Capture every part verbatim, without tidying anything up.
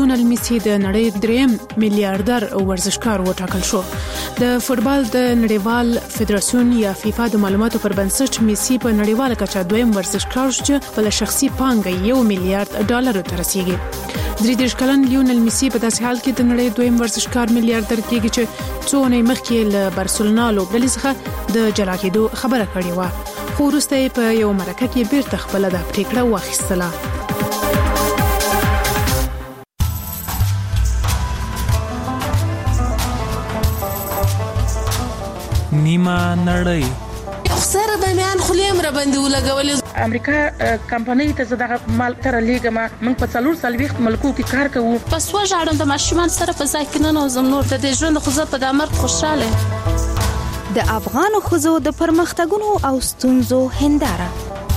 لیونل میسی د نړۍ دریم میلیارډر ورزشکار وټاکل شو. د فوتبال د نړیوال فدراسیون یا فیفا د معلوماتو پر بنسټ میسی په نړیواله کچه دویم ورزشکار شو چې په شخصي پانګه یو میلیارډ ډالر ته رسیدي. درې دېرش کلن لیونل میسی په داسې حال کې د نړۍ دویم ورزشکار میلیارډر کېږي چې څو اونۍ مخکې له بارسلونا لوبډلې څخه د جلا کېدو خبره کړې وه، خو وروسته یې په یو مرکه کې بیرته خپله دا پریکړه واخیستله. نیمه نړۍ سره د میان خلیم را باندې ولګولې. امریکا کمپنۍ ته زده مال تر لیګما موږ په څلور سلويخت ملکو کې کار کوو. پس وژاړم د ماشومان سره په ځای کې نه نوزم نور د دې ژوند خو زه په د مرګ خوشاله. د افغان ښځو د پرمختګونو او ستونزو هنداره.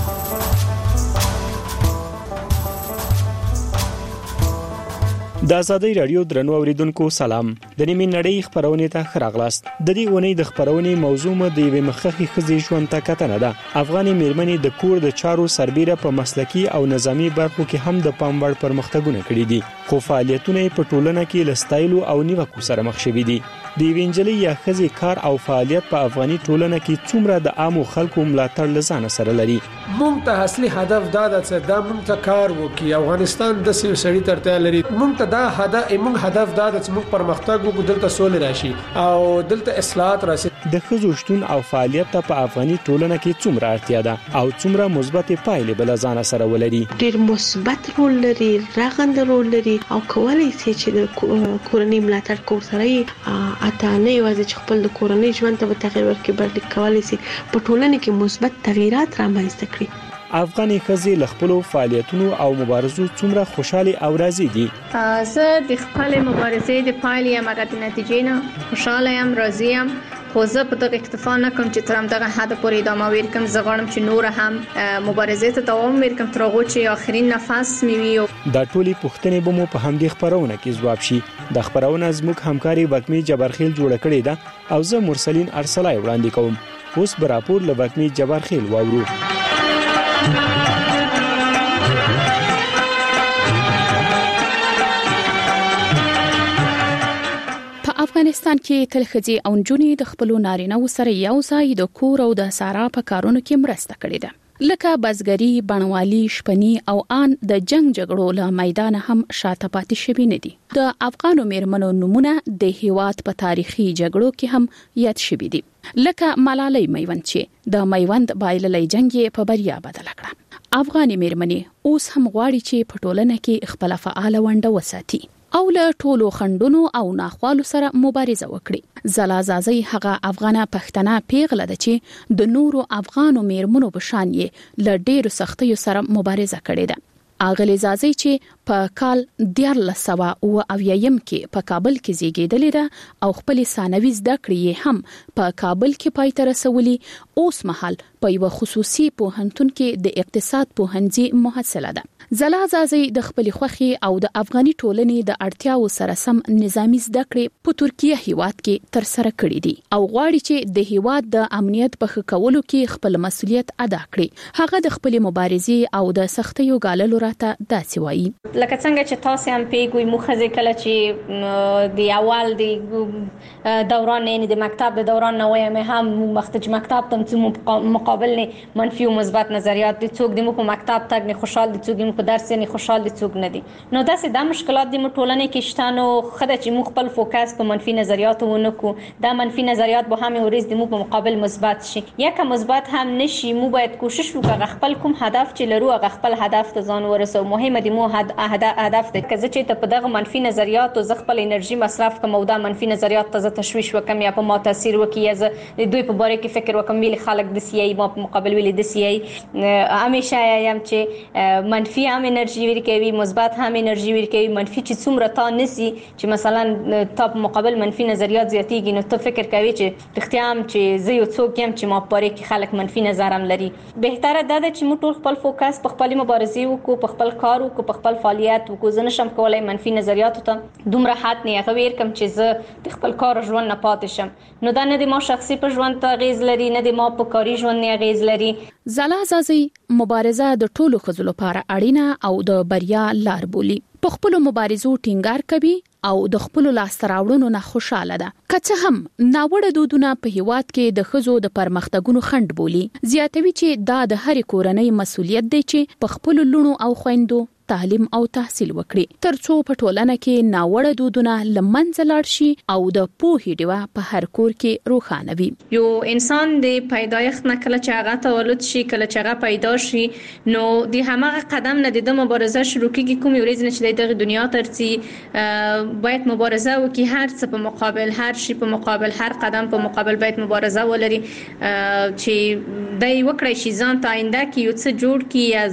د ازادۍ رادیو درنو اوریدونکو سلام. د نیمه نړۍ خبرونه ته خراغلاست. د دې ونې د خبرونه موضوع م د یوې مخخي خزې ژوند ته کتنه ده. افغاني میرمنې د کور د چارو سربېره په مسلکی او نظامی برخو کې هم د پام وړ پرمختګونه کړي دي، خو فعالیتونه په ټولنه کې لستایلو او نیوکو سره مخ شوي دي. د وینجلي یا خزې کار او فعالیت په افغاني ټولنه کې څومره د عامو خلکو ملاتړ لزانه سره لري. مونږ ته اصلي هدف دا ده چې دا مونږ ته کار وکړي. افغانستان د سیو سړی ترته لري. مونږ ته دا هدف مونږ هدف دا ده چې مونږ پرمختګ وکړو، دلته سولې راشي او دلته اصلاحات راشي. د ښځو شتون او فعالیت ته په افغاني ټولنه کې څومره اړتیا ده او څومره مثبت پایلې بل ځان سره ولري. ډېر مثبت رول لري، رغند رول لري او کولای شي چې د کورنۍ ملاتړ کول سره اته نه یوازې چې خپل د کورنۍ ژوند ته تغیر ورکړي، بلکې کولای شي په ټولنه کې مثبت تغیرات رامنځته کړي. افغاني ښځې له خپل فعالیتونو او مبارزو څومره خوشاله او راضي دي. زه د خپل مبارزې د پایلې یا د نتیجې نه خوشاله یم، راضي یم. خو زه په دغه اکتفا نه کوم چې تر همدغه حد پورې ادامه ورکړم. زه غواړم چې نور هم مبارزې ته دوام ورکړم تر هغه چې آخرین نفس مې وي. دا ټولې پوښتنې به مو په همدې خبرونه کې ځواب شي. د خبرونه زموږ همکاري وګمي جبارخیل جوړ کړې ده او زه مرسلین ارسلای وړاندې کوم. اوس به راپور له وګمي جبارخیل واورو. افغانستان کې تل ښځې او نجونې د خپل نارینه‌و سره یو ځای د کور او د سارا په کارونو کې مرسته کړې ده، لکه بزګري، بڼوالي، شپني او آن د جنگ جګړو له میدان هم شاته پاتې شوي نه دي. د افغانو میرمنو نمونه د هیواد په تاریخي جګړو کې هم یاد شوي دي، لکه ملالۍ میوند چې د میوند بایللۍ جنگ یې په بریا بدل کړه. افغاني میرمنې اوس هم غواړي چې په ټولنه کې خپل فعال ونډه وساتي او له ټولو خندونو او ناخوالو سره مبارزه وکړي. زلا زازي هغه افغانه پښتنه پیغله ده چې د نورو افغانو میرمنو په شان یې له ډېرو سختیو سره مبارزه کړې ده. اغلی زازي چې په کال دیارلس سوه اوه اویایم کې په کابل کې زیږیدلې ده او خپل ثانوي زده کړې یې هم په کابل کې پای ته رسولي. اوس مهال په یو خصوصي پوهنتون کې د اقتصاد پوهنځي محصله ده. زلا زازي د خپل خوخي او د افغاني ټولنې د اړتیاو سره سم نظامی زده کړې په ترکیه هیواد کې تر سره کړې دي او غواړي چې د هیواد د امنیت په ښه کولو کې خپل مسؤلیت ادا کړي. هغه د خپل مبارزې او د سختیو ګاللو راته داسې وایي. لکه څنګه چې تاسو هم پیګوي مخزه کله چې د اول د دوران نه د مکتب د دوران نه وایم هم مختج مکتب تم چې مقابل نه منفي او مثبت نظریات دي. څوک د مو په مکتب تک نه خوشحال دي، څوک په درس نه خوشحال دي، څوک نه دي. نو داسې د مشکلات د ټولنې کې شته. نو خدای چې مو خپل فوکس په منفي نظریاتو ونکو، دا منفي نظریات به هم ورز د مو په مقابل مثبت شي یا که مثبت هم نشي. مو باید کوشش وکړو خپل کوم هدف چې لرو هغه خپل هدف ته ځان ورسو. مهمه دی مو هدف د کزه چې ته په دغه منفي نظریاتو ز خپل انرژي مصرف کوم او دا منفي نظریات ته تشویش وکم یا په ما تاثیر وکي یا ز دوی په باره کې فکر وکم ویل خلک د سی ای ما په مقابل ویل د سی ای. همیشه یم چې منفي هم انرژي ورکوي، مثبت هم انرژي ورکوي. منفي چې څومره تا نسی چې مثلا تا په مقابل منفي نظریات زیاتیږي نو ته فکر کوي چې رښتیا هم چې زه یو څوک یم چې ما په اړه کې خلک منفي نظر هم لري. بهتره ده چې موږ ټول خپل فوکس په خپل مبارزې وکړو، په خپل کار وکړو، په خپل فعالیت وکړو. زه نشم کولای منفي نظریاتو ته دومره حد نه غویر کم چې زه د خپل کار ژوند نه پاتې شم. نو دا نه د ما شخصي په ژوند ته غیز لري، نه د ما په کاري ژوند نه اغیز لري. زلا زازي مبارزه د ټولو ښځو لپاره اړینه او د بریا لار بولي. په خپل مبارزو ټینګار کوي او د خپل لاستراوړونو نه خوشاله ده. که څه هم ناوړه دودونه په هیواد کې د ښځو د پرمختګونو خنډ بولي، زیاتوي چې دا د هر کورنۍ مسولیت دی چې په خپل لونو او خويندو تعلیم او تحصیل وکړي، ترڅو په ټولنه کې ناوړه دودونه لمنځه لاړ شي او د پوهې ډیوه په هر کور کې روښانه وي. یو انسان د پیدایښت نه کله چې هغه تولد شي، کله چې هغه پیدا شي، نو د همغه قدم نه د مبارزه شروع کیږي. کوم ورځ نه چې د دنیا ترڅی باید مبارزه وکړي، هر څه په مقابل، هر شي په مقابل، هر قدم په مقابل باید مبارزه ولري چې دای وکړي شي ځان ته آینده کې یو څه جوړ کړي، یا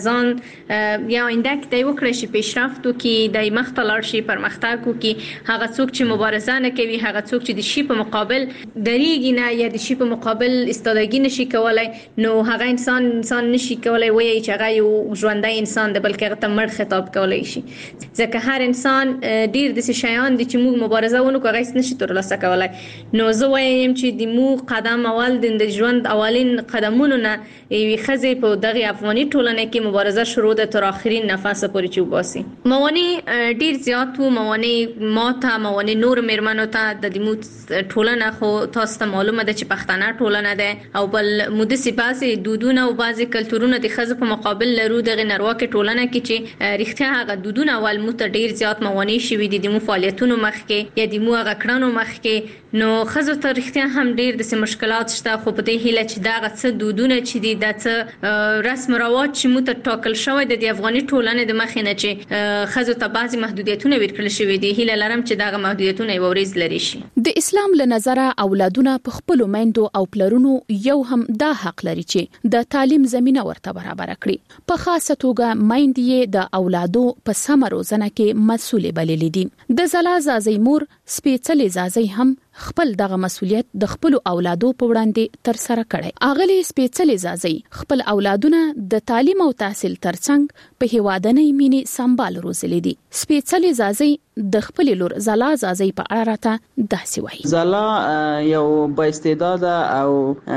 ځان یا آینده کې وکړي شي پیشرفت وکړي، د مخته لاړ شي، پرمختګ وکړي. هغه څوک چې مبارزه نه کوي، هغه څوک چې د شي په مقابل دریږي نه یا د شي په مقابل استادګي نشي کولای، نو هغه انسان انسان نشي کولای وایي چې هغه یو ژوندۍ انسان دی، بلکې هغه ته مړ خطاب کولای شي. ځکه هر انسان ډیر د شیان دي چې موږ مبارزه ونه کوو هغه نشي ترلاسه کولای. نو زه وایم چې د مو قدم اول د ژوند اولین قدمونو نه یوې ښځې په دغه افغاني ټولنه کې مبارزه شروع ده تر اخرین نفس پورې چې وباسي. موانع ډیر زیات وو، موانع ماته موانع نور میرمنو ته د دې ټولنه خو تاسو ته معلومه ده چې پښتانه ټولنه ده او بل مده سپاسي دودونه او بعضي کلتورونه د ښځو په مقابل لرو. دغه نارواکه ټولنه کې چې رښتیا هغه دودونه اول مو ته ډیر زیات موانع شوي دي د مو فعالیتونو مخ کې یا د مو هغه کړنو مخ کې، نو ښځو ته رښتیا هم ډیر د مشکلات شته. خو په دې هیله چې دا څه دودونه چې دي د څه رسم رواج چې مو ته ټاکل شوی د افغاني ټولنې د مخې نه چې خزو ته بعضی محدودیتونه ورکړل شوی دي، هیله لرم چې داغه محدودیتونه یو ورځ لري شي. د اسلام له نظره اولادونه په خپل میندو او پلرونو یو هم دا حق لري چې د تعلیم زمينه ورته برابر کړي. په خاصه توګه میندې د اولادو په سم روزنه کې مسؤلې بللې دي. د زلا زازي مور سپېڅلې زازي هم خپل دغه مسؤلیت د خپل اولادو په وړاندې تر سره کړي. اغلی سپېڅلې زازي خپل اولادونه د تعلیم او تحصیل ترڅنګ په هیوادنۍ مینې سمبال روزلې دي. سپېڅلې زازي د خپل لور زلا زازي په اړه راته داسې وایي. زلا یو با استعداد او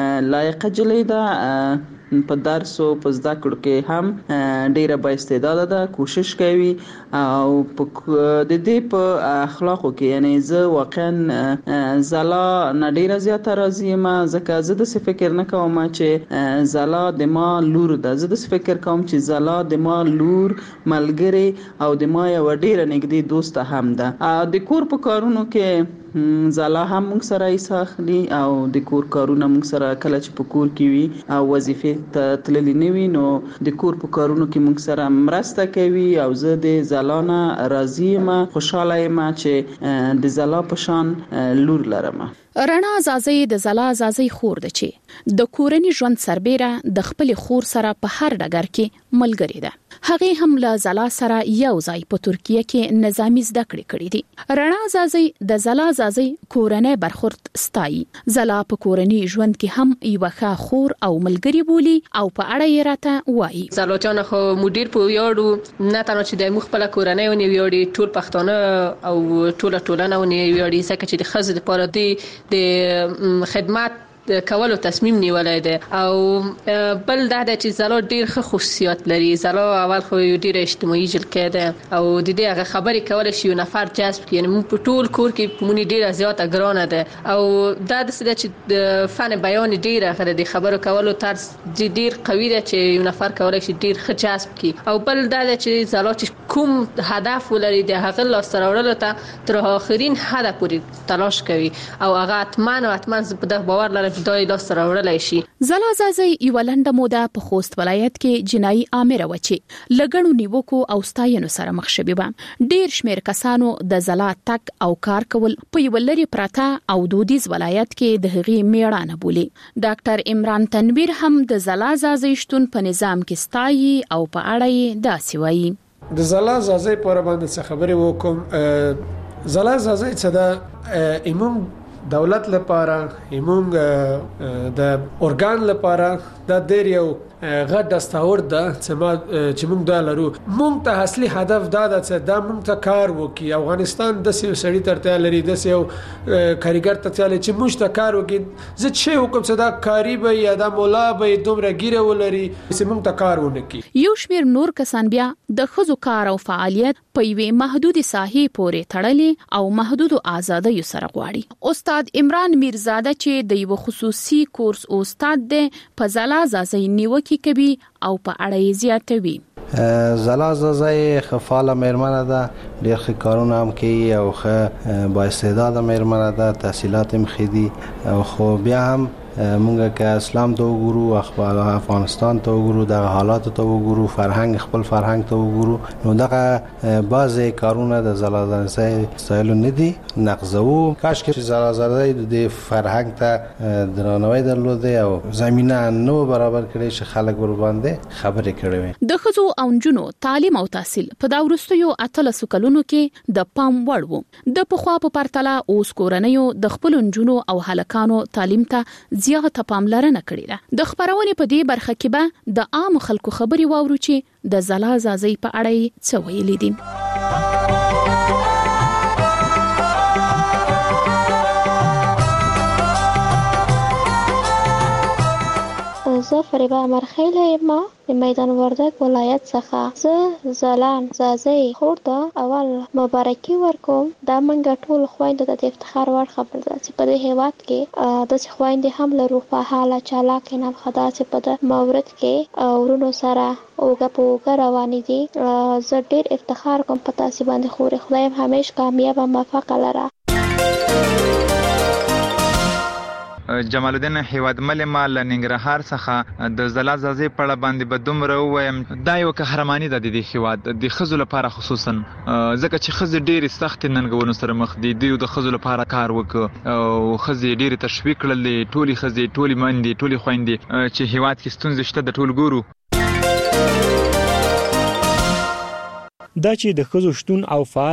لایق جلې ده، په درس او په زده کړو کې هم ډیره با استعداد ده، کوشش کوي او د دې په اخلاقو کې، یعنی زه واقعا زلا نه ډیره زیاته راضی ما، ځکه زه د فکر نه کوم چې زلا د ما لور ده. زه د فکر کوم چې زلا د ما لور ملګری او د ما یو ډیره نږدې دوست هم ده. د کور په کارونو کې زلا هم موږ سره ایساخلی او د کور کارونه موږ سره کله چې په کور کې وي او وظیفه ته تللی نه وي، نو د کور په کارونو کې موږ سره مرسته کوي او زه د زلا نه راضی یم، خوشاله یم چې د زلا په شان لور لرم. رڼا زازي د زلا زازي خور ده چې د کورنۍ ژوند سربېره د خپل خور سره په هر ډګر کې ملګری ده. هغه هم له زلا سره یو ځای په ترکیه کې نظامی زده کړې کړې دي. رڼا زازي د زلا زازي کورنۍ برخورد ستایي. زلا په کورنۍ ژوند کې هم یو ښه خور او ملګری بولی او په اړه یې راته وایي. زلا جان خو مدیر په یاړو نه تنه چې د مخ خپل کورنۍ ونی ویاړي، ټول پښتانه او ټول ټولنه ونی ویاړي، ځکه چې د خزې لپاره دی د خدمات کولو تصمیم نیولای دی. او بل دا د چې زلا ډیر ښه خصوصیات لري. زلا اول خو یو ډیر اجتماعي جلکه ده او د دې هغه خبرې کول شي یو نفر جذب کړي، یعنی په ټول کور کې مونږ ډیره زیاته ګرانه ده او دا د څه چې د فن بیان ډیره غره د خبرو کولو طرز ډیر قوي ده چې یو نفر کولای شي ډیر ښه جذب کړي. او بل دا چې زلا چې کوم هدف ولري د هغه لاسته راوړلو ته تر اخرین حد پورې تلاش کوي او هغه اتمن او اتمن په دغه باور لري دای لاس راوړلای شي. زلا زازي یو لنډه موده په خوست ولایت کې جنایي امر وچی لګړو نیوکو او ستاینو سره مخ شوی و. ډیر شمیر کسانو د زلا تک او کار کول په یو لري پراته او دودیز ولایت کې د هغې میړانه بولی. ډاکټر عمران تنویر هم د زلا زازي شتون په نظام کې ستایي او په اړه یې داسې وایي. د زلا زازي پر باندې څه خبرې وکم. زلا زازي څه ده ایمون دولت لپاره، ایمونګ د اورګان لپاره دا ډېر یو غټ دستاورد ده چې ما چې موږ دا لرو. موږ ته اصلي هدف دا ده چې دا موږ ته کار وکړي. افغانستان د سیو سړی ترته لري د سیو کاریګر ته چاله چې موږ ته کار وکړي. زه چې حکم چې دا کاری به یا دا مولا به دومره ګیره ولري چې موږ ته کار ونکړي. یو شمیر نور کسان بیا د خزو کار او فعالیت په یوې محدودي ساحې پورې تړلې او محدودو آزادۍ سره غواړي. استاد عمران میرزاده چې د یو خصوصي کورس استاد دی په زلا زازي نیوکه کوي او په اړه یې زیاتوي. زلا زازي خفاله مېرمنه ده، ډېر ښه کارونه هم کوي او ښه با استعداده مېرمنه ده، تحصیلات هم ښه دي. خو بیا هم مونږ که اسلام ته وګورو، خپل افغانستان ته وګورو، د حالات ته وګورو، فرهنګ خپل فرهنګ ته وګورو، نو دغه بعضی کارونه د زلازلې سایلو نه دي نقضو. کاش کې زلازلې د فرهنګ ته درناوی درلوده او زمينه نو برابر کړي چې خلک ور باندې خبرې کړي. د خزو او نجونو تعلیم او تحصیل په دا وروستیو اتلس کلونو کې د پام وړ وو. د پخوا په پرتله اوس کورنیو د خپل نجونو او هلکانو تعلیم ته زیاته پاملرنه کړې ده. د خبرونې په دې برخه کې به د عام خلکو خبري واورو چې د زلا زازي په اړه څه ویلي دي. زه فریبا مرخیله یم د میدان وردګ ولایت څخه. زه زلان زازي خورده اول مبارکي ورکوم. دا منګه ټول خويندو ته د افتخار وړ خبره ده چې په دې هیواد کې د خويندې هم لرو په حاله چالاک نه خدا چې په د مورد کې ورونو سره اوګه په اوګه روانې دي. زه ډېر افتخار کوم په تاسو باندې. خوري خدای همیش کامیاب او موفق لره. جمال الدین هیوادمل مال ننګرهار څخه د زلا زازي په اړه باندې بدومره وایم. دا یو قهرماني ده د هیواد د خزو لپاره، خصوصا ځکه چې خزې ډېری سخت ننګونو سره مخ دي. د خزو لپاره کار وکړ او خزې ډېری تشویق کړل. ټولي خزې ټولي مندي ټولي خويندې چې هیواد کې ستونزې شته د ټول ګورو. دا چې د خزو شتون او فعال